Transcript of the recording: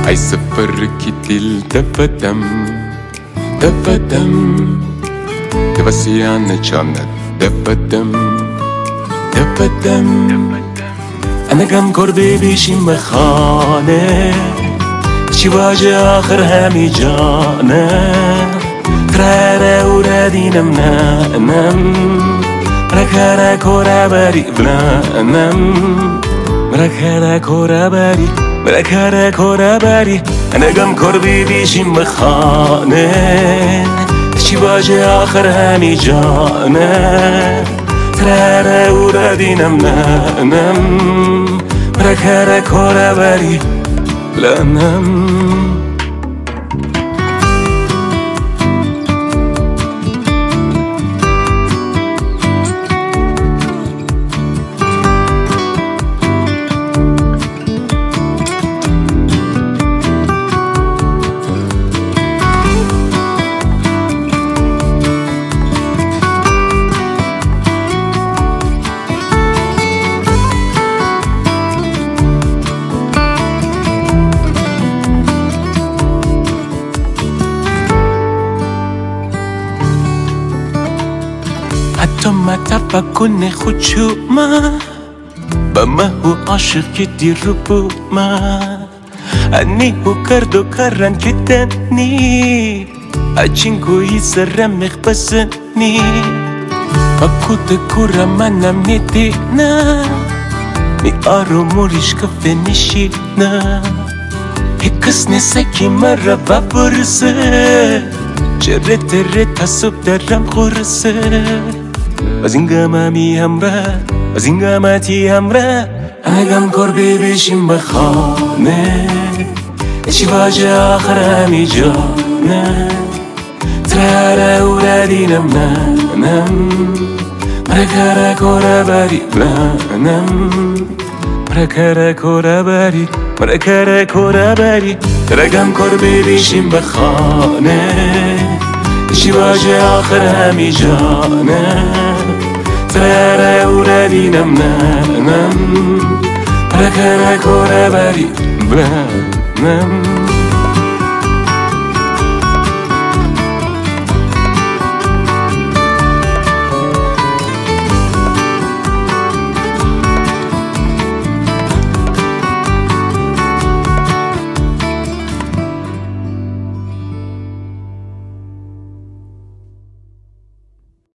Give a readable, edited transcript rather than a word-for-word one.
ای سفر کی دل دفدم دفدم توسیان جانت دفدم دفدم انا کم کرده بیشیم به خانه چی واجه آخر همی جانه تراره و ردینم نم مرکره کره بری بلنم مرکره کره بری مرکره کره بری انا کم کرده بیشیم به خانه چی واجه آخر همی جانه تراره و ردینم نم مرکره کره بری بلنم حتی متفکن خود شما با ما هو عاشق که دیر رو بوما انی هو کرد و کرن که تنی اچین گویی سرم مخبسنی با کود کورا منم نیدینا می آرو موریش کفه نشینا هکس نسکی مرا و برسه چره تره تصب درم خورسه از این گممی همراه از این گمتی همراه انا گم کرده بیشیم به خانه چی واجه آخر همی جانه تراره و ردینم نم مرکره کره بری بلنم مرکره کره بری مرکره کره بری رگم کرده بیشیم به خانه چی واجه آخر همی جانه تراره و ردینم نم مرکره کره بری بلنم